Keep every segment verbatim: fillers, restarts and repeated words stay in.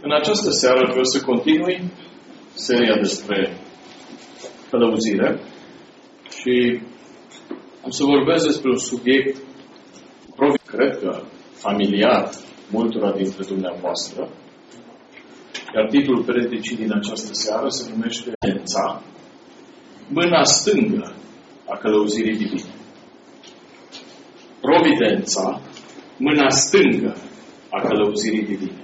În această seară vreau să continui seria despre călăuzire și am să vorbesc despre un subiect, cred că familiar multora dintre dumneavoastră, iar titlul predicii din această seară se numește Providența, mâna stângă a călăuzirii divine. Providența, mâna stângă a călăuzirii divine.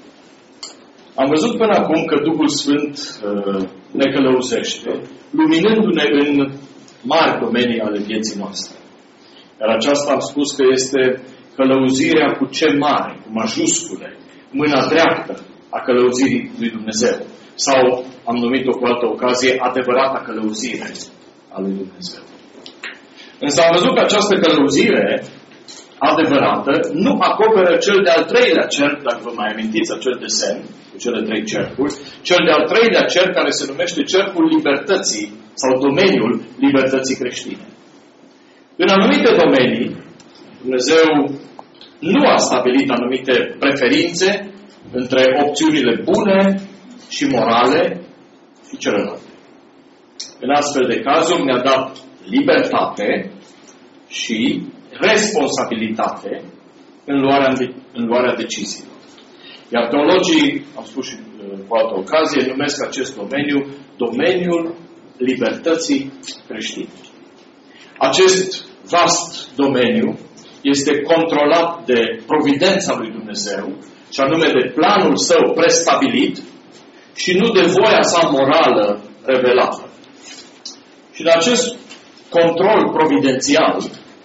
Am văzut până acum că Duhul Sfânt uh, ne călăuzește, luminându-ne în mari domenii ale vieții noastre. Iar aceasta am spus că este călăuzirea cu ce mare, cu majuscule, mâna dreaptă a călăuzirii lui Dumnezeu. Sau, am numit-o cu altă ocazie, adevărata călăuzire a lui Dumnezeu. Însă am văzut că această călăuzire adevărată nu acoperă cel de-al treilea cerc, dacă vă mai amintiți acel desen, cu cele trei cercuri, cel de-al treilea cerc care se numește cercul libertății sau domeniul libertății creștine. În anumite domenii, Dumnezeu nu a stabilit anumite preferințe între opțiunile bune și morale și celelalte. În astfel de cazuri ne-a dat libertate și responsabilitate în luarea, în luarea deciziilor. Iar teologii, am spus și cu altă ocazie, numesc acest domeniu domeniul libertății creștine. Acest vast domeniu este controlat de providența lui Dumnezeu, și anume de planul său prestabilit și nu de voia sa morală revelată. Și în acest control providențial,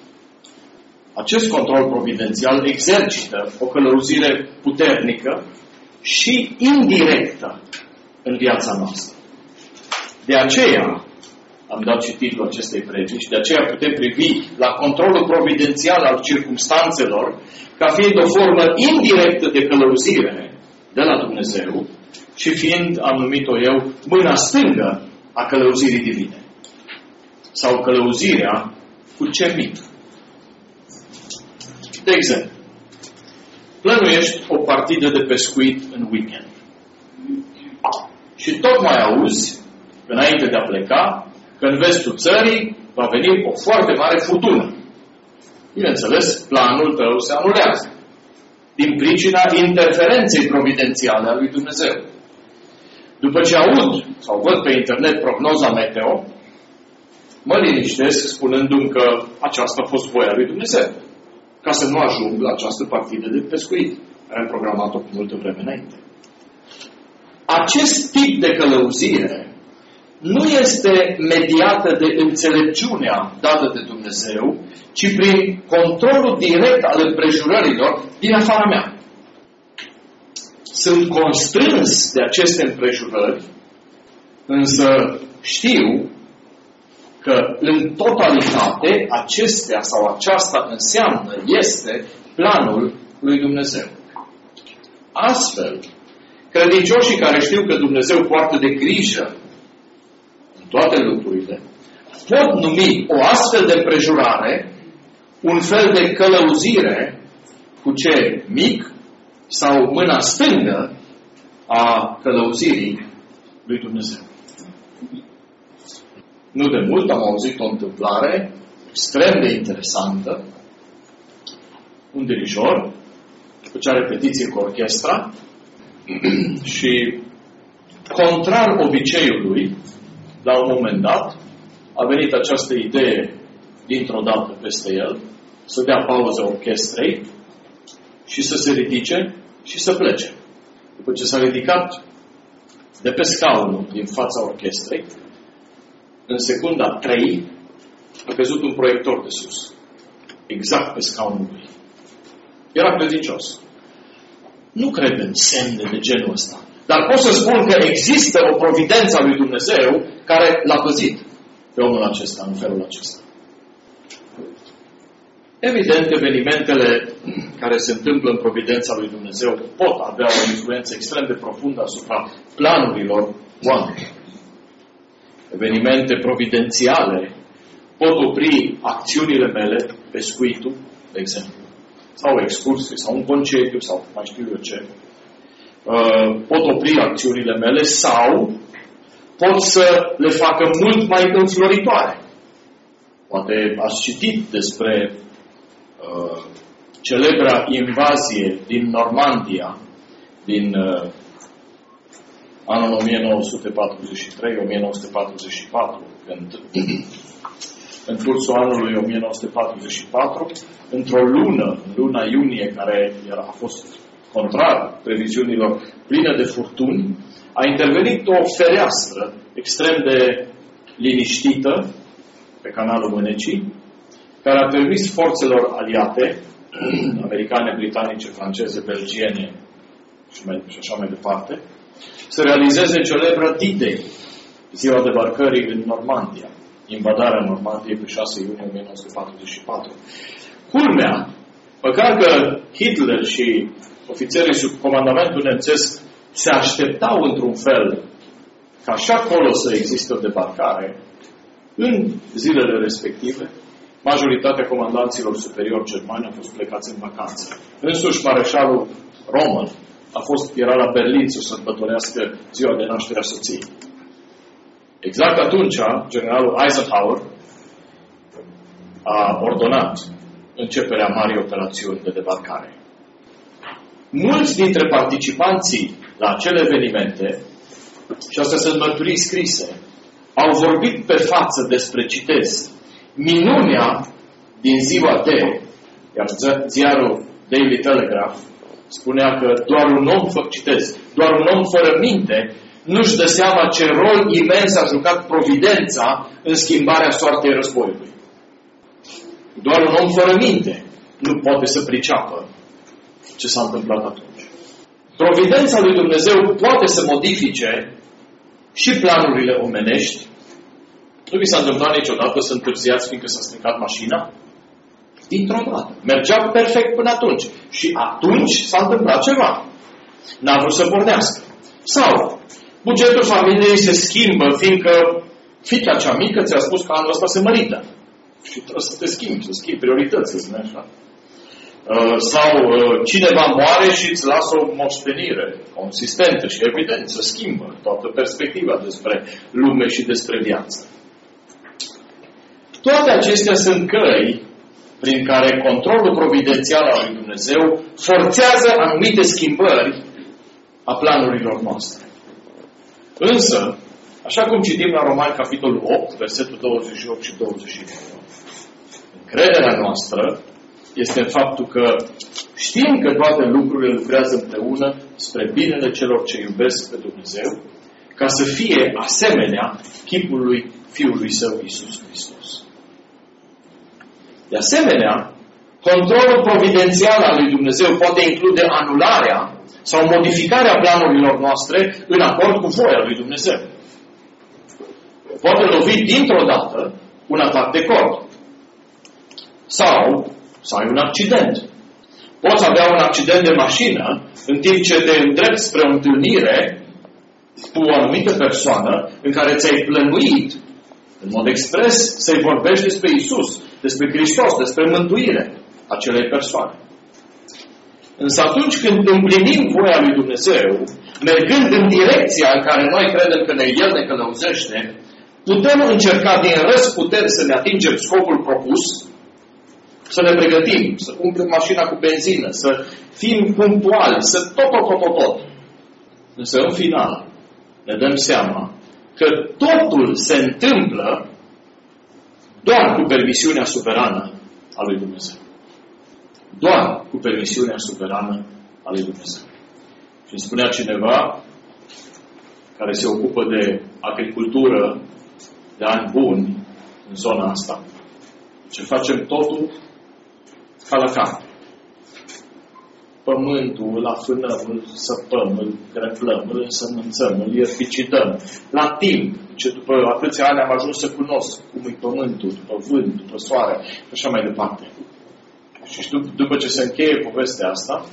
acest control providențial exercită o călăuzire puternică și indirectă în viața noastră. De aceea, am dat și titlul acestei predici, de aceea putem privi la controlul providențial al circumstanțelor ca fiind o formă indirectă de călăuzire de la Dumnezeu și fiind, am numit-o eu, mâna stângă a călăuzirii divine. Sau călăuzirea cu ce mic. De exemplu, plănuiești o partidă de pescuit în weekend. Și tocmai auzi, înainte de a pleca, că în vestul țării va veni o foarte mare furtună. Bineînțeles, planul tău se anulează. Din pricina interferenței providențiale a lui Dumnezeu. După ce aud sau văd pe internet prognoza meteo, mă liniștesc spunându-mi că aceasta a fost voia lui Dumnezeu, ca să nu ajung la această partidă de pescuit, care am programat-o cu multă vreme înainte. Acest tip de călăuzire nu este mediată de înțelepciunea dată de Dumnezeu, ci prin controlul direct al împrejurărilor din afara mea. Sunt constrâns de aceste împrejurări, însă știu că în totalitate acestea sau aceasta înseamnă, este planul lui Dumnezeu. Astfel, credincioșii care știu că Dumnezeu poartă de grijă în toate lucrurile, pot numi o astfel de împrejurare un fel de călăuzire cu ce mic sau mâna stângă a călăuzirii lui Dumnezeu. Nu de mult am auzit o întâmplare extrem de interesantă. Un dirijor făcea repetiție cu orchestra și, contrar obiceiului, la un moment dat, a venit această idee dintr-o dată peste el, să dea pauză orchestrei și să se ridice și să plece. După ce s-a ridicat de pe scaunul din fața orchestrei, în secunda trei a căzut un proiector de sus. Exact pe scaunul lui. Era credincios. Nu cred în semne de genul ăsta. Dar pot să spun că există o providență a lui Dumnezeu care l-a păzit pe omul acesta, în felul acesta. Evident, evenimentele care se întâmplă în providența lui Dumnezeu pot avea o influență extrem de profundă asupra planurilor oamenilor. Evenimente providențiale pot opri acțiunile mele, pescuitul, de exemplu, sau o excursie, sau un concediu, sau mai știu eu ce, uh, pot opri acțiunile mele sau pot să le facă mult mai înfloritoare. Poate ați citit despre uh, celebra invazie din Normandia din uh, anul o mie nouă sute patruzeci și trei - o mie nouă sute patruzeci și patru, când în cursul anului o mie nouă sute patruzeci și patru, într-o lună, în luna iunie, care era, a fost contrar previziunilor, plină de furtuni, a intervenit o fereastră extrem de liniștită pe canalul Mânecii, care a permis forțelor aliate, americane, britanice, franceze, belgiene și, mai, și așa mai departe, să realizeze celebra D-Day, ziua debarcării în Normandia, invadarea Normandiei pe șase iunie o mie nouă sute patruzeci și patru. Culmea, măcar că Hitler și ofițerii sub comandamentul nemțesc se așteptau într-un fel ca și acolo să existe o debarcare, în zilele respective, majoritatea comandanților superiori germani au fost plecați în vacanță. Însuși mareșalul Rommel a fost, era la Berlin să sărbătorească ziua de naștere a soției. Exact atunci, generalul Eisenhower a ordonat începerea marii operațiuni de debarcare. Mulți dintre participanții la acele evenimente, și astea sunt mărturii scrise, au vorbit pe față despre, citez, minunea din ziua de, iar ziarul Daily Telegraph spunea că doar un om, fă, citez, doar un om fără minte nu-și dă seama ce rol imens a jucat providența în schimbarea soartei războiului. Doar un om fără minte nu poate să priceapă ce s-a întâmplat atunci. Providența lui Dumnezeu poate să modifice și planurile omenești. Nu vi s-a întâmplat niciodată să întârziați fiindcă s-a stricat mașina? Dintr-o dată. Mergea perfect până atunci. Și atunci s-a întâmplat ceva. N-a vrut să pornească. Sau bugetul familiei se schimbă fiindcă fiica cea mică ți-a spus că anul ăsta se mărită. Și trebuie să te schimbi, să schimbi priorități, să spune așa. Uh, sau uh, cineva moare și îți lasă o moștenire consistentă și evident să schimbă toată perspectiva despre lume și despre viață. Toate acestea sunt căi prin care controlul providențial al lui Dumnezeu forțează anumite schimbări a planurilor noastre. Însă, așa cum citim la Romani, capitolul opt, versetul douăzeci și opt și douăzeci și nouă, încrederea noastră este în faptul că știm că toate lucrurile lucrează împreună spre binele celor ce iubesc pe Dumnezeu, ca să fie asemenea chipului Fiului Său, Iisus Hristos. De asemenea, controlul providențial al lui Dumnezeu poate include anularea sau modificarea planurilor noastre în acord cu voia lui Dumnezeu. Poate lovi dintr-o dată un atac de cord. Sau să ai un accident. Poți avea un accident de mașină în timp ce te îndrepți spre o întâlnire cu o anumită persoană în care ți-ai plănuit în mod expres să-i vorbești despre Iisus, despre Hristos, despre mântuire acelei persoane. Însă atunci când împlinim voia lui Dumnezeu, mergând în direcția în care noi credem că ne, El ne călăuzește, putem încerca din răzputeri să ne atingem scopul propus, să ne pregătim, să umplem mașina cu benzină, să fim punctuali, să tot, tot, tot, tot, tot. Însă în final ne dăm seama că totul se întâmplă doar cu permisiunea suverană a lui Dumnezeu. Doar cu permisiunea suverană a lui Dumnezeu. Și îmi spunea cineva care se ocupă de agricultură de ani buni în zona asta, ce facem totul ca la carte. Pământul, îl afânăm, îl săpăm, îl greplăm, îl însămânțăm, îl ierbicidăm. La timp, ce după atâția ani am ajuns să cunosc cum e pământul, după vânt, după soare, și așa mai departe. Și după ce se încheie povestea asta,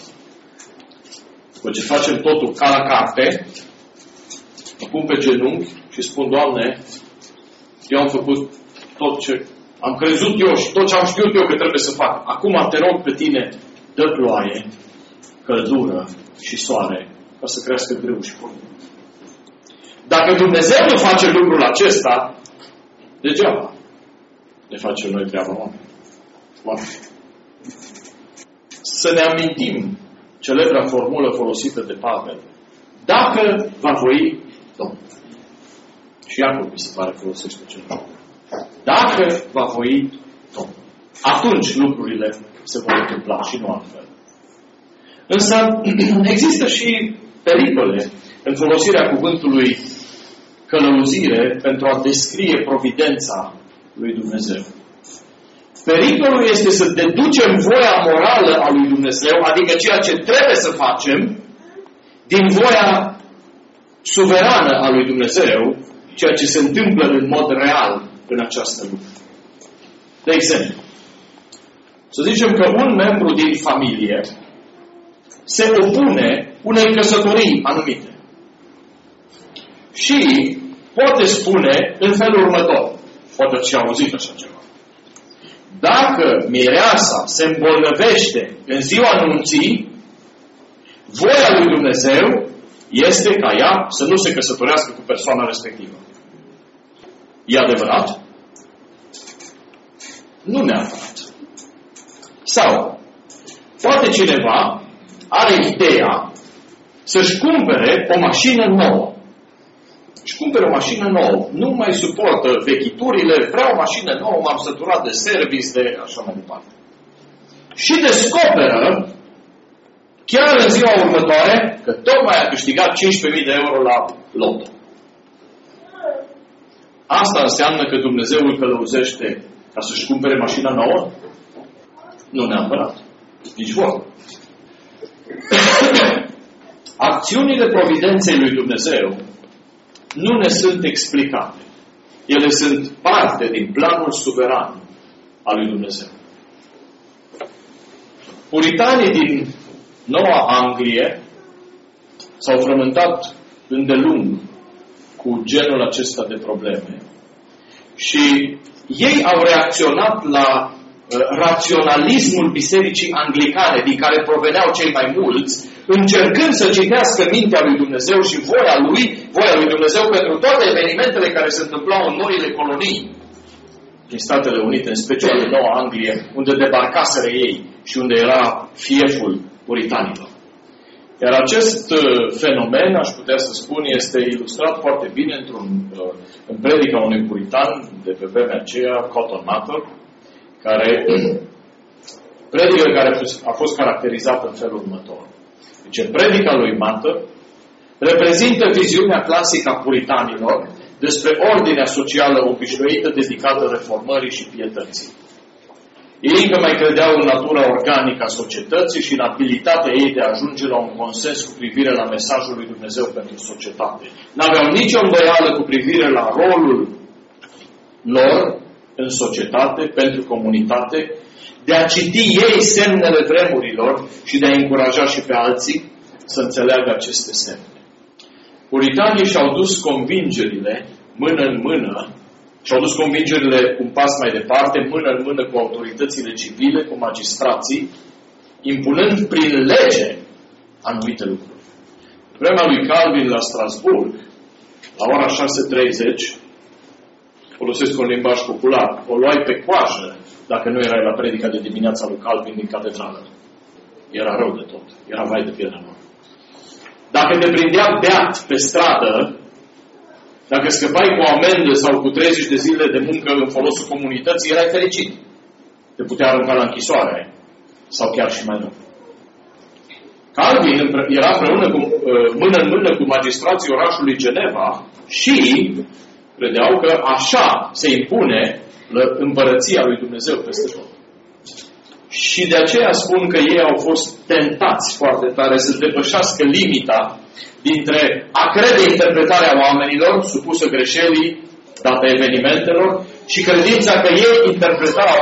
după ce facem totul ca la carte, mă pun pe genunchi și spun, Doamne, eu am făcut tot ce am crezut eu și tot ce am știut eu că trebuie să fac. Acum te rog pe tine, dă ploaie, căldură și soare ca să crească greu și pornit. Dacă Dumnezeu nu face lucrul acesta, degeaba ne facem noi treaba oameni. Să ne amintim celebra formulă folosită de Pavel. Dacă va voi Domnul. Și Iacov, mi se pare, folosește ceva. Dacă va voi Domnul. Atunci lucrurile se vor întâmpla și nu altfel. Însă există și pericole în folosirea cuvântului călăuzire pentru a descrie providența lui Dumnezeu. Pericolul este să deducem voia morală a lui Dumnezeu, adică ceea ce trebuie să facem, din voia suverană a lui Dumnezeu, ceea ce se întâmplă în mod real în această lume. De exemplu, să zicem că un membru din familie se opune unei căsătorii anumite. Și poate spune în felul următor, poate ați auzit așa ceva. Dacă mireasa se îmbolnăvește în ziua anunții, voia lui Dumnezeu este ca ea să nu se căsătorească cu persoana respectivă. E adevărat? Nu neapărat. Sau, poate cineva are ideea să-și cumpere o mașină nouă. Își cumpere o mașină nouă. Nu mai suportă vechiturile, vrea o mașină nouă, m-am săturat de service, de așa mai departe. Și descoperă, chiar în ziua următoare, că tocmai a câștigat cincisprezece mii de euro la loto. Asta înseamnă că Dumnezeu îl călăuzește ca să-și cumpere mașina nouă? Nu neapărat. Nici vorbă. Acțiunile providenței lui Dumnezeu nu ne sunt explicate. Ele sunt parte din planul suveran al lui Dumnezeu. Puritanii din Noua Anglie s-au frământat îndelung cu genul acesta de probleme și ei au reacționat la raționalismul bisericii anglicane, din care proveneau cei mai mulți, încercând să citească mintea lui Dumnezeu și voia lui, voia lui Dumnezeu pentru toate evenimentele care se întâmplau în noile colonii din Statele Unite, în special în Noua Anglie, unde debarcaseră ei și unde era fieful puritanilor. Iar acest fenomen, aș putea să spun, este ilustrat foarte bine într-un, în predica unui puritan de pe vremea aceea, Cotton Mather, care predică care a fost caracterizată în felul următor. Deci, predica lui Mather reprezintă viziunea clasică a puritanilor despre ordinea socială obișnuită dedicată reformării și pietății. Ei încă mai credeau în natura organică a societății și în abilitatea ei de a ajunge la un consens cu privire la mesajul lui Dumnezeu pentru societate. N-aveau nicio îndoială cu privire la rolul lor în societate, pentru comunitate, de a citi ei semnele vremurilor și de a încuraja și pe alții să înțeleagă aceste semne. Puritanii și-au dus convingerile mână în mână, și-au dus convingerile un pas mai departe, mână în mână cu autoritățile civile, cu magistrații, impunând prin lege anumite lucruri. Vremea lui Calvin la Strasburg, la ora șase treizeci, folosesc un limbaj popular, o luai pe coajă dacă nu erai la predica de dimineața lui Calvin din catedrală. Era rău de tot. Era vai de pielea lor. Dacă te prindea beat pe stradă, dacă scăpai cu o amendă sau cu treizeci de zile de muncă în folosul comunității, erai fericit. Te putea arunca la închisoare sau chiar și mai rău. Calvin era împreună cu, mână în mână cu magistrații orașului Geneva și credeau că așa se impune împărăția lui Dumnezeu peste tot. Și de aceea spun că ei au fost tentați foarte tare să depășească limita dintre a crede interpretarea oamenilor, supusă greșelii date evenimentelor, și credința că ei interpretau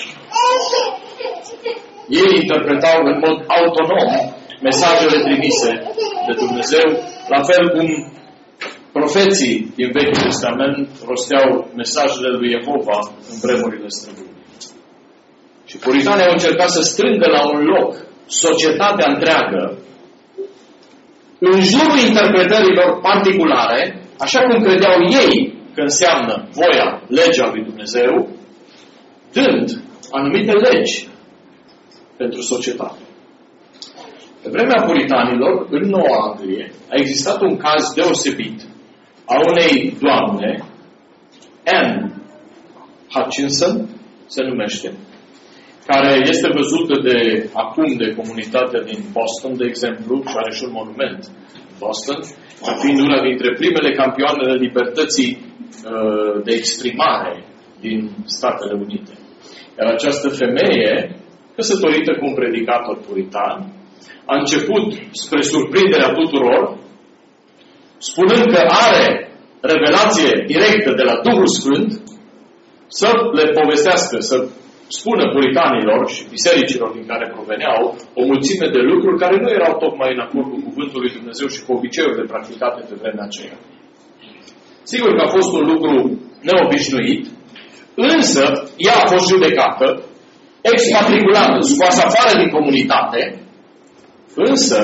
ei interpretau în mod autonom mesajele trimise de Dumnezeu, la fel cum profeții din Vechiul Testament rosteau mesajele lui Jehova în vremurile străbune. Și puritanii au încercat să strângă la un loc societatea întreagă în jurul interpretărilor particulare, așa cum credeau ei că înseamnă voia, legea lui Dumnezeu, dând anumite legi pentru societate. Pe vremea puritanilor, în Noua Anglie, a existat un caz deosebit a unei doamne, Anne Hutchinson, se numește, care este văzută de acum de comunitatea din Boston, de exemplu, și are și un monument în Boston, ca fiind una dintre primele campioane de libertății uh, de exprimare din Statele Unite. Iar această femeie, căsătorită cu un predicator puritan, a început, spre surprinderea tuturor, spunând că are revelație directă de la Duhul Sfânt, să le povestească, să spună puritanilor și bisericilor din care proveneau o mulțime de lucruri care nu erau tocmai în acord cu Cuvântul lui Dumnezeu și cu obiceiurile practicate pe vremea aceea. Sigur că a fost un lucru neobișnuit, însă ea a fost judecată, exmatriculată, scoasă afară din comunitate, însă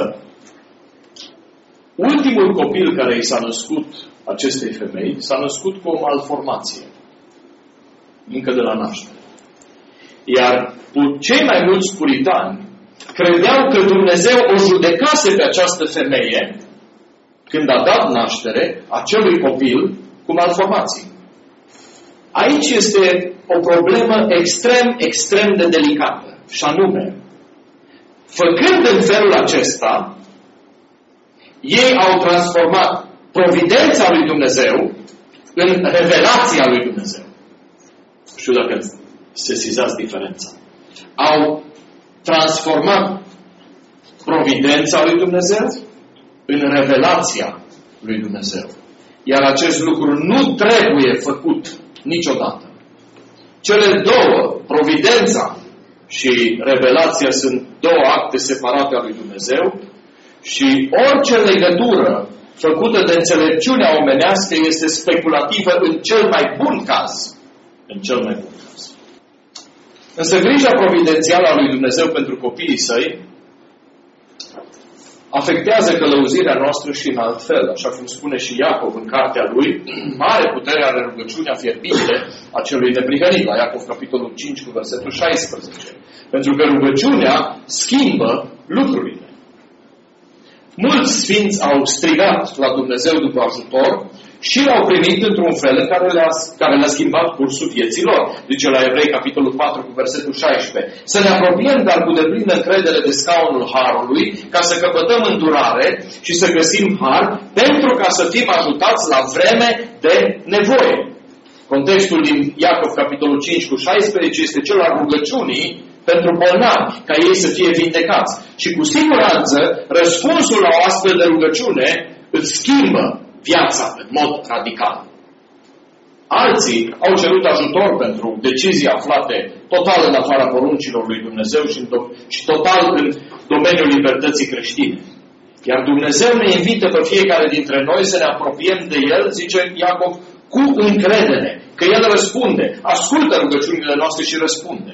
ultimul copil care i s-a născut acestei femei s-a născut cu o malformație, încă de la naștere. Iar cei mai mulți puritani credeau că Dumnezeu o judecase pe această femeie când a dat naștere acelui copil cu malformații. Aici este o problemă extrem, extrem de delicată. Și anume, făcând în felul acesta, ei au transformat providența lui Dumnezeu în revelația lui Dumnezeu. Nu știu dacă sesizați diferența. Au transformat providența lui Dumnezeu în revelația lui Dumnezeu. Iar acest lucru nu trebuie făcut niciodată. Cele două, providența și revelația, sunt două acte separate ale lui Dumnezeu și orice legătură făcută de înțelepciunea omenească este speculativă în cel mai bun caz. În cel mai bun caz. Însă grija providențială a lui Dumnezeu pentru copiii săi afectează călăuzirea noastră și în alt fel, așa cum spune și Iacov în cartea lui, mare putere are rugăciunea fierbinte a celui neprihănit, la Iacov capitolul cinci cu versetul șaisprezece. Pentru că rugăciunea schimbă lucrurile. Mulți sfinți au strigat la Dumnezeu după ajutor și l-au primit într-un fel în care le-a, care le-a schimbat cursul vieții lor. Zice la Evrei, capitolul patru, cu versetul șaisprezece. Să ne apropiem, dar cu deplină încredere de scaunul Harului, ca să căpătăm îndurare și să găsim har, pentru ca să fim ajutați la vreme de nevoie. Contextul din Iacov, capitolul cinci, cu șaisprezece, este cel al rugăciunii pentru bolnavi, ca ei să fie vindecați. Și cu siguranță, răspunsul la o astfel de rugăciune îți schimbă viața în mod radical. Alții au cerut ajutor pentru decizii aflate total în afara poruncilor lui Dumnezeu și, în do- și total în domeniul libertății creștine. Iar Dumnezeu ne invită pe fiecare dintre noi să ne apropiem de El, zice Iacov, cu încredere, că El răspunde, ascultă rugăciunile noastre și răspunde.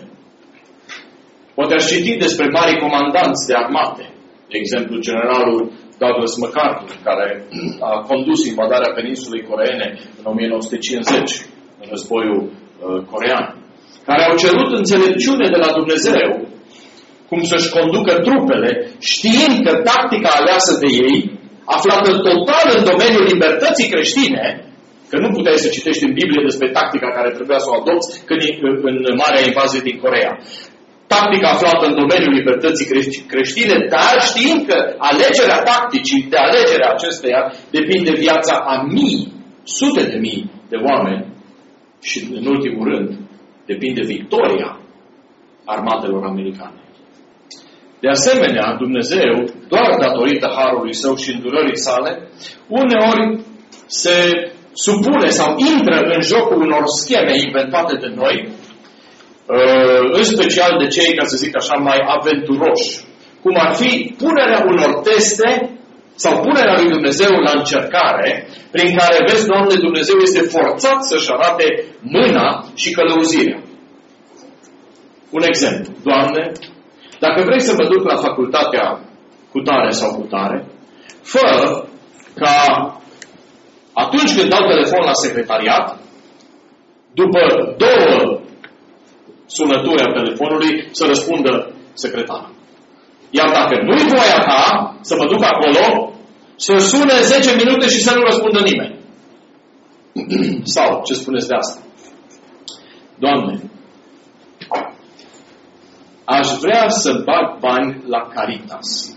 Poate ați citit despre mari comandanți de armate, de exemplu generalul Douglas MacArthur, care a condus invadarea peninsulei coreene în o mie nouă sute cincizeci, în războiul uh, corean, care au cerut înțelepciune de la Dumnezeu cum să-și conducă trupele, știind că tactica aleasă de ei, aflată total în domeniul libertății creștine, că nu puteai să citești în Biblie despre tactica care trebuia să o adopți când în marea invazie din Coreea. Tactica aflată în domeniul libertății creștine, dar știind că alegerea tacticii, de alegerea acesteia, depinde viața a mii, sute de mii de oameni și, în ultimul rând, depinde victoria armatelor americane. De asemenea, Dumnezeu, doar datorită harului său și îndurării sale, uneori se supune sau intră în jocul unor scheme inventate de noi, în special de cei, ca să zic așa, mai aventuroși, cum ar fi punerea unor teste sau punerea lui Dumnezeu la încercare, prin care, vezi, Doamne, Dumnezeu este forțat să-și arate mâna și călăuzirea. Un exemplu. Doamne, dacă vrei să mă duc la facultatea cu tare sau cu tare, fă ca atunci când dau telefon la secretariat, după două sunături a telefonului, să răspundă secretarul. Iar dacă nu-i voia ta să mă duc acolo, să sune zece minute și să nu răspundă nimeni. Sau, ce spuneți de asta? Doamne, aș vrea să bag bani la Caritas.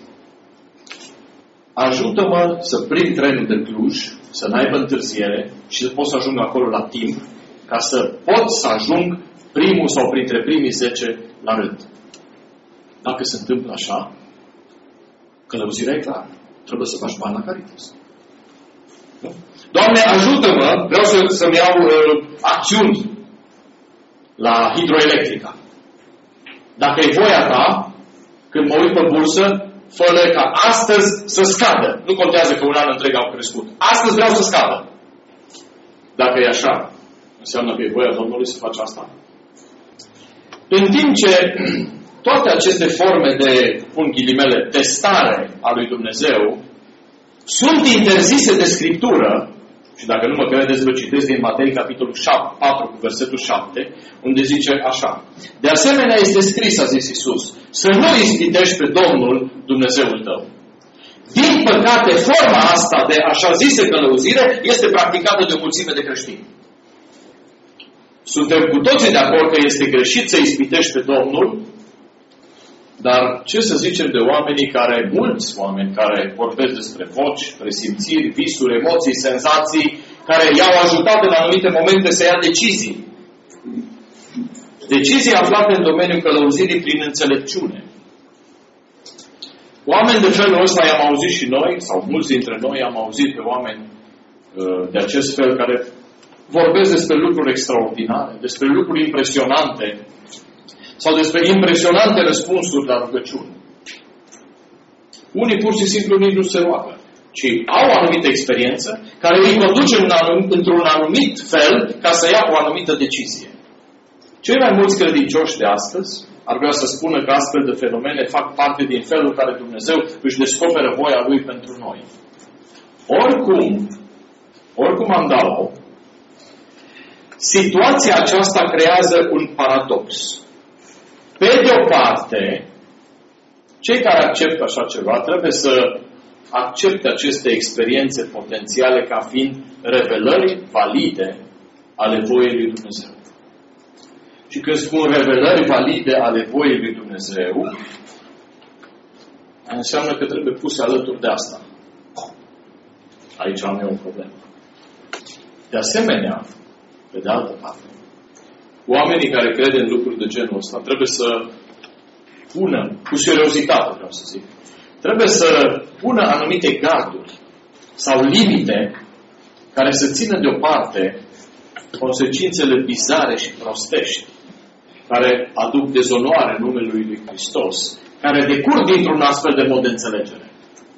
Ajută-mă să prind trenul de Cluj, să n-aibă întârziere și să pot să ajung acolo la timp, ca să pot să ajung primul sau printre primii zece la rând. Dacă se întâmplă așa, călăuzirea e clară. Trebuie să faci bani la Caritas. Nu? Doamne, ajută-mă, vreau să, să-mi iau uh, acțiuni la hidroelectrica. Dacă e voia ta, când mă uit pe bursă, fă-le ca astăzi să scadă. Nu contează că un an întreg au crescut. Astăzi vreau să scadă. Dacă e așa, înseamnă că e voia Domnului să faci asta. În timp ce toate aceste forme de, pun ghilimele, testare a lui Dumnezeu sunt interzise de Scriptură, și dacă nu mă credeți, vă citesc din Matei, capitolul patru, cu versetul șapte, unde zice așa: de asemenea este scris, a zis Iisus, să nu ispitești pe Domnul Dumnezeul tău. Din păcate, forma asta de așa zise călăuzire este practicată de o mulțime de creștini. Suntem cu toții de acord că este greșit să ispitești pe Domnul, dar ce să zicem de oamenii care, mulți oameni care vorbesc despre voci, presimțiri, visuri, emoții, senzații, care i-au ajutat în anumite momente să ia decizii. Decizii aflate în domeniul călăuzirii prin înțelepciune. Oameni de felul ăsta i-am auzit și noi, sau mulți dintre noi am auzit pe oameni uh, de acest fel care vorbesc despre lucruri extraordinare, despre lucruri impresionante, sau despre impresionante răspunsuri la rugăciune. Unii pur și simplu nici nu se roagă, ci au o anumită experiență care îi conduce în anum, într-un anumit fel ca să ia o anumită decizie. Cei mai mulți credincioși de astăzi ar vrea să spună că astfel de fenomene fac parte din felul în care Dumnezeu își descoperă voia Lui pentru noi. Oricum, oricum am dat-o, situația aceasta creează un paradox. Pe de o parte, cei care acceptă așa ceva trebuie să accepte aceste experiențe potențiale ca fiind revelări valide ale voiei lui Dumnezeu. Și când spun revelări valide ale voiei lui Dumnezeu, înseamnă că trebuie puse alături de asta. Aici am eu o problemă. De asemenea, pe de altă parte, oamenii care cred în lucruri de genul ăsta trebuie să pună, cu seriozitate vreau să zic, trebuie să pună anumite garduri sau limite care să țină deoparte consecințele bizare și prostești care aduc dezonoare numelui lui Hristos, care decurg dintr-un astfel de mod de înțelegere.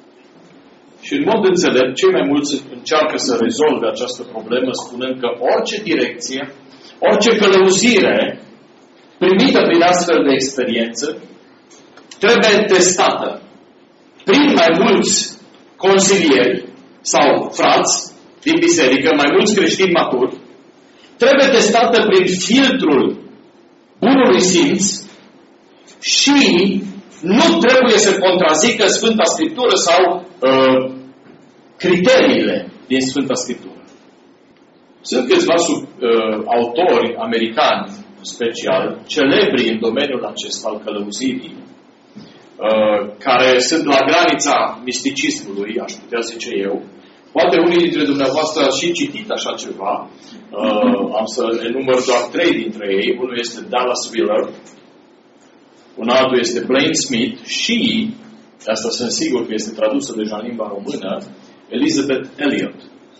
Și în mod înțelept, cei mai mulți încearcă să rezolve această problemă spunând că orice direcție, orice călăuzire primită prin astfel de experiență trebuie testată prin mai mulți consilieri sau frați din biserică, mai mulți creștini maturi, trebuie testată prin filtrul bunului simț și nu trebuie să contrazică Sfânta Scriptură sau uh, criteriile din Sfânta Scriptură. Sunt câțiva sub, uh, autori americani, în special, celebri în domeniul acesta al călăuzirii, uh, care sunt la granița misticismului, aș putea zice eu. Poate unii dintre dumneavoastră ați și citit așa ceva. Uh, am să enumăr doar trei dintre ei. Unul este Dallas Willard, un altul este Blaine Smith și, de asta sunt sigur că este tradusă deja în limba română, Elizabeth Elliot.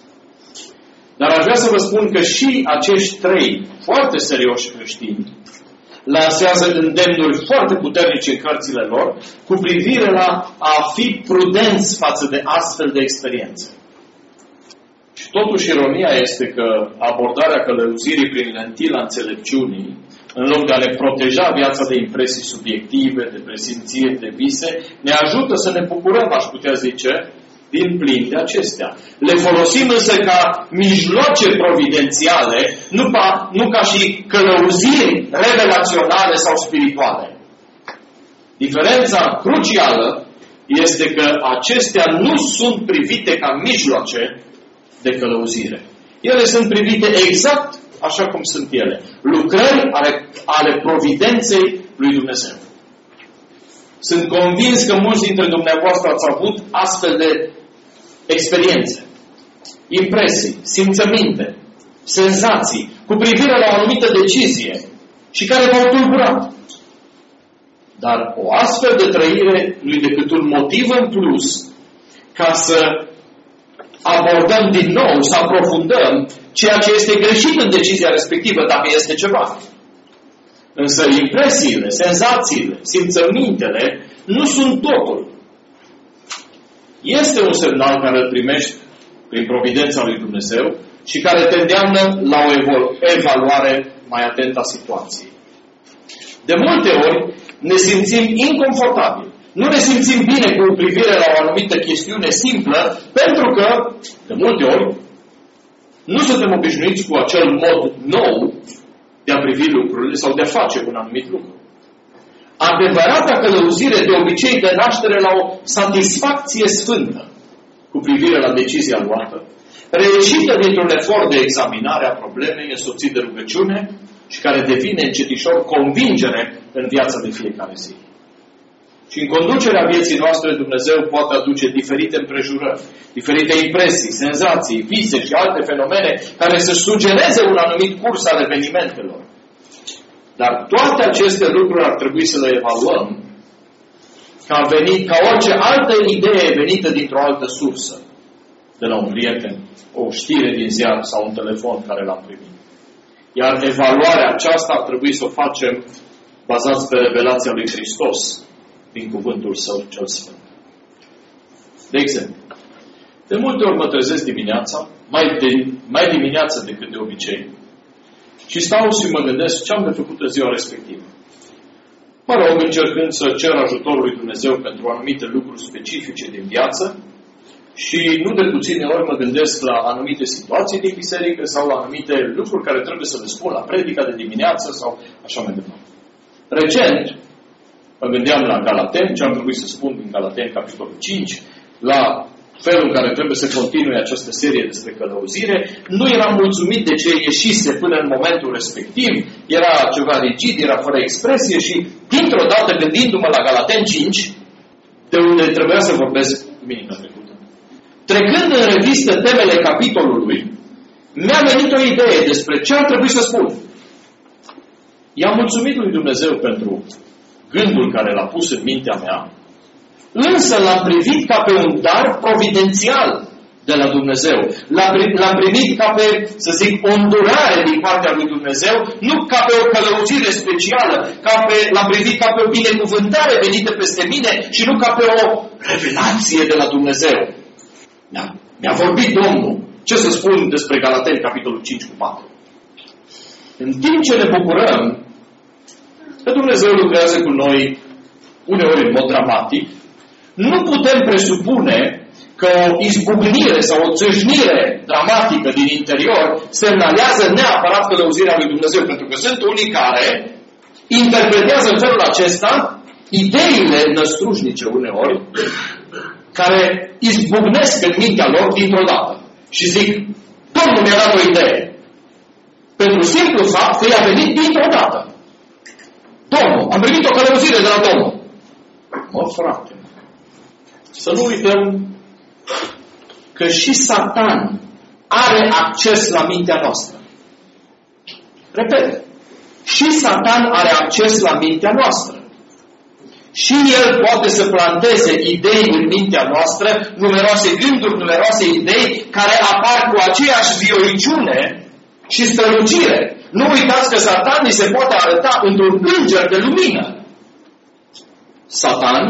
Dar aș vrea să vă spun că și acești trei foarte serioși creștini lansează îndemnuri foarte puternice în cărțile lor cu privire la a fi prudenți față de astfel de experiențe. Și totuși ironia este că abordarea călăuzirii prin lentila înțelepciunii, în loc de a ne proteja viața de impresii subiective, de presimțiri, de vise, ne ajută să ne bucurăm, aș putea zice, din plin de acestea. Le folosim însă ca mijloace providențiale, nu ca, nu ca și călăuziri revelaționale sau spirituale. Diferența crucială este că acestea nu sunt privite ca mijloace de călăuzire. Ele sunt privite exact așa cum sunt ele. Lucrări ale, ale providenței lui Dumnezeu. Sunt convins că mulți dintre dumneavoastră ați avut astfel de experiențe, impresii, simțăminte, senzații cu privire la o anumită decizie și care v-au tulburat. Dar o astfel de trăire nu e decât un motiv în plus ca să abordăm din nou, să aprofundăm ceea ce este greșit în decizia respectivă, dacă este ceva. Însă impresiile, senzațiile, simțămintele nu sunt totul. Este un semnal care îl primești prin providența lui Dumnezeu și care te îndeamnă la o evaluare mai atentă a situației. De multe ori ne simțim inconfortabili. Nu ne simțim bine cu privire la o anumită chestiune simplă, pentru că, de multe ori, nu suntem obișnuiți cu acel mod nou de a privi lucrurile sau de a face un anumit lucru. Adevărata călăuzire de obicei de naștere la o satisfacție sfântă cu privire la decizia luată, reieșită dintr-un efort de examinare a problemei însoțit de rugăciune și care devine încetișor convingere în viața de fiecare zi. Și în conducerea vieții noastre Dumnezeu poate aduce diferite împrejurări, diferite impresii, senzații, vise și alte fenomene care să sugereze un anumit curs al evenimentelor. Dar toate aceste lucruri ar trebui să le evaluăm ca, venit, ca orice altă idee venită dintr-o altă sursă, de la un prieten, o știre din ziar sau un telefon care l-am primit. Iar evaluarea aceasta ar trebui să o facem bazați pe revelația lui Hristos din cuvântul Său cel Sfânt. De exemplu, de multe ori mă trezesc dimineața, mai, de, mai dimineață decât de obicei, și stau și mă gândesc ce am de făcut în ziua respectivă. Mă rog, încercând să cer ajutorul lui Dumnezeu pentru anumite lucruri specifice din viață și nu de puține ori mă gândesc la anumite situații din biserică sau la anumite lucruri care trebuie să le spun la predica de dimineață sau așa mai departe. Recent, mă gândeam la Galateni, ce am trebuit să spun din Galateni, capitolul cinci, la felul în care trebuie să continue această serie despre călăuzire. Nu eram mulțumit de ce ieșise până în momentul respectiv. Era ceva rigid, era fără expresie și, dintr-o dată, gândindu-mă la Galateni cinci, de unde trebuia să vorbesc duminica trecută, trecând în revistă temele capitolului, mi-a venit o idee despre ce ar trebui să spun. I-am mulțumit lui Dumnezeu pentru gândul care l-a pus în mintea mea, însă l-am privit ca pe un dar providențial de la Dumnezeu. L-am primit ca pe, să zic, o îndurare din partea lui Dumnezeu, nu ca pe o călăuzire specială, ca pe, l-am privit ca pe o binecuvântare venită peste mine și nu ca pe o revelație de la Dumnezeu. Da. Mi-a vorbit Domnul. Ce să spun despre Galateni, capitolul cinci cu patru? În timp ce ne bucurăm că Dumnezeu lucrează cu noi uneori în mod dramatic, nu putem presupune că o izbucnire sau o țâșnire dramatică din interior semnalează neapărat călăuzirea lui Dumnezeu, pentru că sunt unii care interpretează în felul acesta ideile năstrușnice uneori, care izbucnesc în mintea lor dintr-o dată. Și zic, Domnul mi-a dat o idee. Pentru simplu fapt că i-a venit dintr-o dată. Domnul, am primit o călăuzire de la Domnul. Mă, frate, să nu uităm că și Satan are acces la mintea noastră. Repet, și Satan are acces la mintea noastră. Și el poate să planteze idei în mintea noastră, numeroase gânduri, numeroase idei, care apar cu aceeași vioriciune și strălucire. Nu uitați că Satan ni se poate arăta într-un înger de lumină. Satan,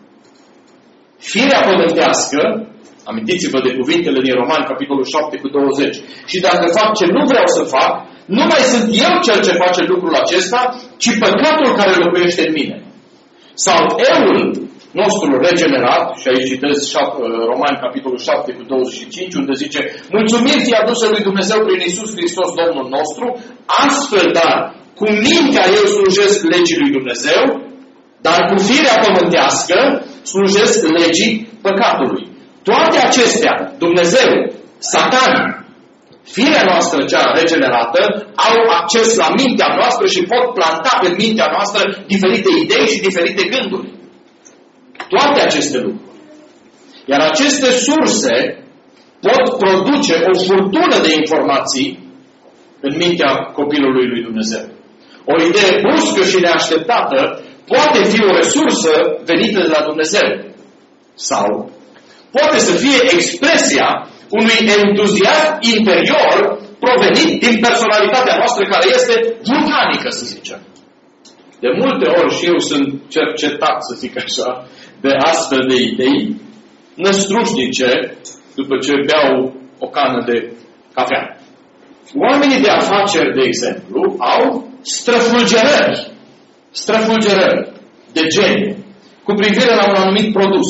firea pământească, amintiți-vă de cuvintele din Romani, capitolul șapte cu douăzeci, și dacă fac ce nu vreau să fac, nu mai sunt eu cel ce face lucrul acesta, ci păcatul care locuiește în mine. Sau eul nostru regenerat, și aici citesc Romani, capitolul șapte, cu douăzeci și cinci, unde zice: mulțumiri fie adusă lui Dumnezeu prin Iisus Hristos, Domnul nostru, astfel, dar, cu mintea eu slujesc legii lui Dumnezeu, dar cu firea pământească slujesc legii păcatului. Toate acestea, Dumnezeu, Satan, firea noastră cea regenerată, au acces la mintea noastră și pot planta în mintea noastră diferite idei și diferite gânduri. Toate aceste lucruri. Iar aceste surse pot produce o furtună de informații în mintea copilului lui Dumnezeu. O idee bruscă și neașteptată poate fi o resursă venită de la Dumnezeu. Sau poate să fie expresia unui entuziasm interior provenit din personalitatea noastră, care este vulcanică, să zicem. De multe ori și eu sunt cercetat, să zic așa, de astfel de idei năstrușnice după ce beau o cană de cafea. Oamenii de afaceri, de exemplu, au străfulgerări, străfulgerări de geniu cu privire la un anumit produs,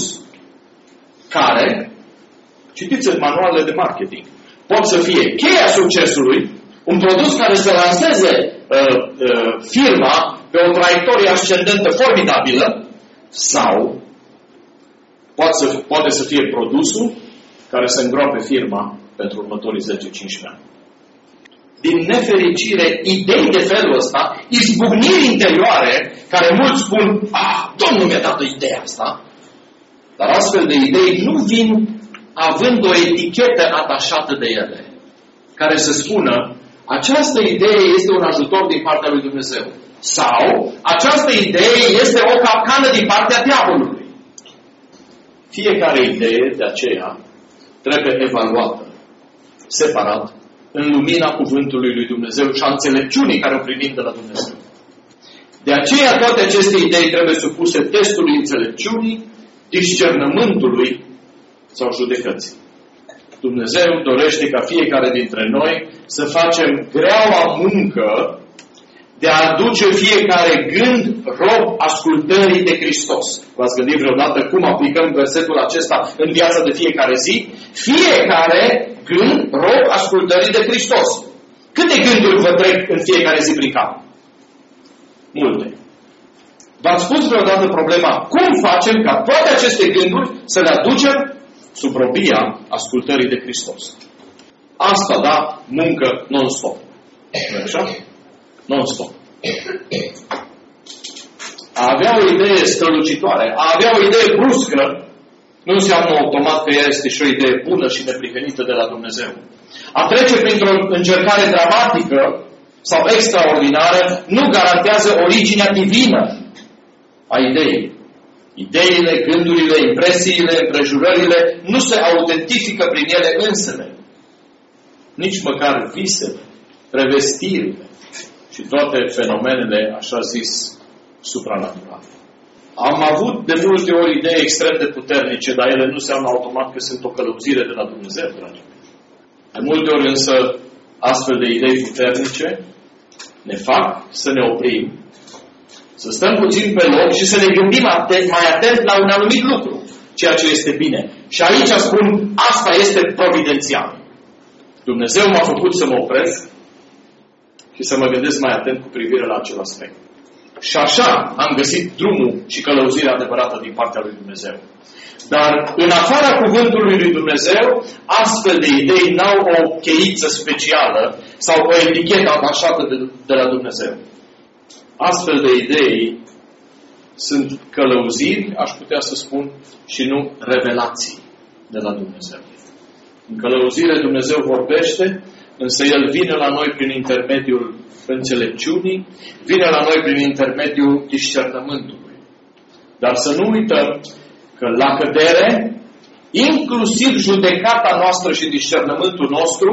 care, citiți în manualele de marketing, pot să fie cheia succesului, un produs care să lanseze uh, uh, firma pe o traiectorie ascendentă formidabilă, sau poate să, poate să fie produsul care să îngroape firma pentru următorii zece cincisprezece ani. Din nefericire, idei de felul ăsta, izbucniri interioare, care mulți spun: ah, Domnul mi-a dat ideea asta, dar astfel de idei nu vin având o etichetă atașată de ele, care să spună: această idee este un ajutor din partea lui Dumnezeu. Sau această idee este o capcană din partea diavolului. Fiecare idee de aceea trebuie evaluată separat în lumina cuvântului lui Dumnezeu și a înțelepciunii care o primim de la Dumnezeu. De aceea toate aceste idei trebuie supuse testului înțelepciunii, discernământului sau judecății. Dumnezeu dorește ca fiecare dintre noi să facem greaua muncă de a aduce fiecare gând rob ascultării de Hristos. V-ați gândit vreodată cum aplicăm versetul acesta în viața de fiecare zi? Fiecare gând rob ascultării de Hristos. Câte gânduri vă trec în fiecare zi prin cap? Multe. V-ați pus vreodată problema: cum facem ca toate aceste gânduri să le aducem sub robia ascultării de Hristos? Asta, da, muncă non-stop. Nu așa? Non-stop. A avea o idee strălucitoare, a avea o idee bruscă, nu înseamnă automat că ea este și o idee bună și neprihănită de la Dumnezeu. A trece printr-o încercare dramatică sau extraordinară nu garantează originea divină a ideii. Ideile, gândurile, impresiile, împrejurările nu se autentifică prin ele însele. Nici măcar visele, revestirile și toate fenomenele, așa zis, supranaturale. Am avut de multe ori idei extrem de puternice, dar ele nu înseamnă automat că sunt o călăuzire de la Dumnezeu, dragii mei. De multe ori însă, astfel de idei puternice ne fac să ne oprim, să stăm puțin pe loc și să ne gândim atent, mai atent la un anumit lucru, ceea ce este bine. Și aici spun, asta este providențial. Dumnezeu m-a făcut să mă opresc și să mă gândesc mai atent cu privire la acel aspect. Și așa am găsit drumul și călăuzirea adevărată din partea lui Dumnezeu. Dar în afara cuvântului lui Dumnezeu, astfel de idei n-au o cheiță specială sau o etichetă atașată de, de la Dumnezeu. Astfel de idei sunt călăuziri, aș putea să spun, și nu revelații de la Dumnezeu. În călăuzire Dumnezeu vorbește, însă El vine la noi prin intermediul înțelepciunii, vine la noi prin intermediul discernământului. Dar să nu uităm că la cădere, inclusiv judecata noastră și discernământul nostru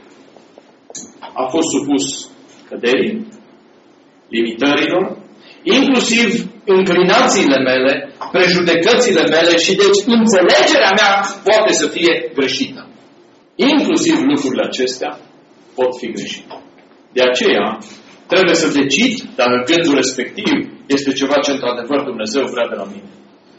a fost supus căderii, limitărilor, inclusiv înclinațiile mele, prejudecățile mele și deci înțelegerea mea poate să fie greșită. Inclusiv lucrurile acestea pot fi greșite. De aceea, trebuie să decid dacă gândul respectiv este ceva ce într-adevăr Dumnezeu vrea de la mine.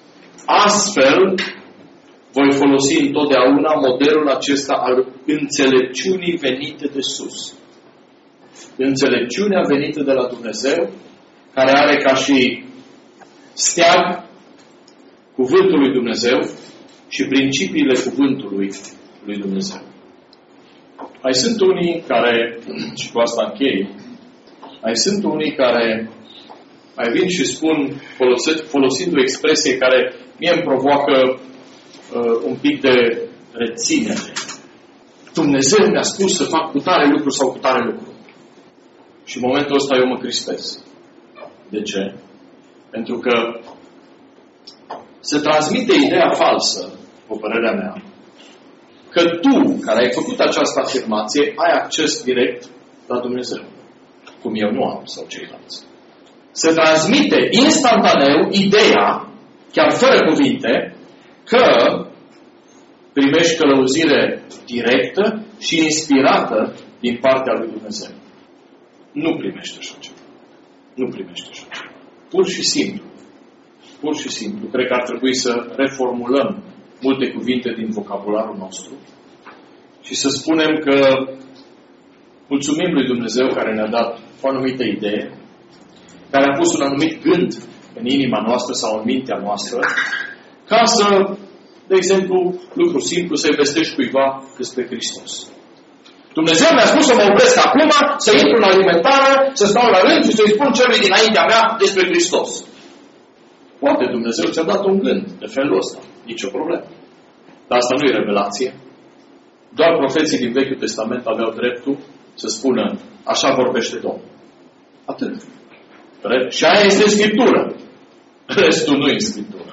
Astfel, voi folosi întotdeauna modelul acesta al înțelepciunii venite de sus. Înțelepciunea venită de la Dumnezeu, care are ca și steag cuvântul lui Dumnezeu și principiile cuvântului lui Dumnezeu. Mai sunt unii care, și cu asta închei, mai sunt unii care mai vin și spun, folosind o expresie care mie îmi provoacă uh, un pic de reținere. Dumnezeu mi-a spus să fac cu tare lucru sau cu tare lucru. Și în momentul ăsta eu mă crispez. De ce? Pentru că se transmite ideea falsă, cu părerea mea, că tu, care ai făcut această afirmație, ai acces direct la Dumnezeu. Cum eu nu am, sau ceilalți. Se transmite instantaneu ideea, chiar fără cuvinte, că primești călăuzire directă și inspirată din partea lui Dumnezeu. Nu primești așa ceva. Nu primești așa ceva. Pur și simplu. Pur și simplu. Cred că ar trebui să reformulăm multe cuvinte din vocabularul nostru și să spunem că mulțumim lui Dumnezeu care ne-a dat o anumită idee, care a pus un anumit gând în inima noastră sau în mintea noastră, ca să, de exemplu, lucru simplu, să-i vestești cuiva despre Hristos. Dumnezeu mi-a spus să mă opresc acum, să intru în alimentară, să stau la rând și să-i spun celui dinaintea mea despre Hristos. Poate Dumnezeu ți-a dat un gând de felul ăsta. Nici o problemă. Dar asta nu e revelație. Doar profeții din Vechiul Testament aveau dreptul să spună așa vorbește Domnul. Atât. Și aia este în Scriptură. Restul nu e în Scriptură.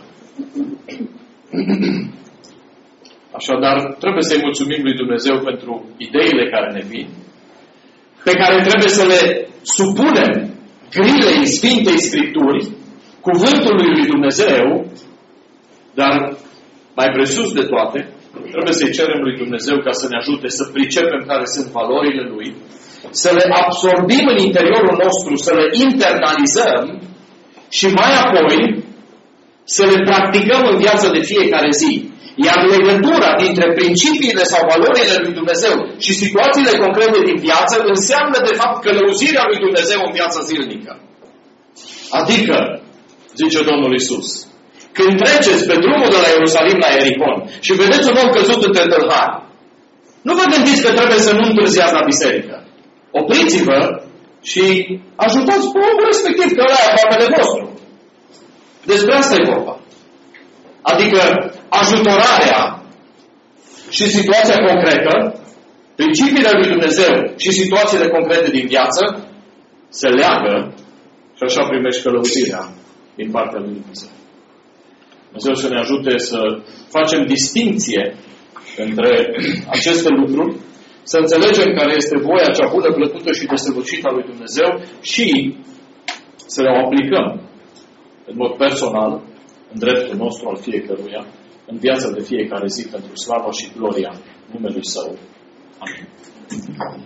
Așadar, trebuie să-i mulțumim lui Dumnezeu pentru ideile care ne vin, pe care trebuie să le supunem grilei Sfintei Scripturi, cuvântului lui Dumnezeu, dar mai presus de toate, trebuie să-i cerem lui Dumnezeu ca să ne ajute să pricepem care sunt valorile Lui, să le absorbim în interiorul nostru, să le internalizăm și mai apoi să le practicăm în viața de fiecare zi. Iar legătura dintre principiile sau valorile lui Dumnezeu și situațiile concrete din viață înseamnă, de fapt, călăuzirea lui Dumnezeu în viața zilnică. Adică, zice Domnul Iisus, când treceți pe drumul de la Ierusalim la Ierihon și vedeți un om căzut între tâlhari, nu vă gândiți că trebuie să nu întârziați la biserică. Opriți-vă și ajutați pe omul respectiv, că ăla e aproapele vostru. Despre asta e vorba. Adică ajutorarea și situația concretă, principiile lui Dumnezeu și situațiile concrete din viață se leagă și așa primești călăuzirea din partea lui Dumnezeu. Dumnezeu să ne ajute să facem distinție între aceste lucruri, să înțelegem care este voia cea bună, plăcută și desăvârșită a lui Dumnezeu și să le aplicăm în mod personal, în dreptul nostru al fiecăruia, în viața de fiecare zi, pentru slava și gloria numelui Său. Amin.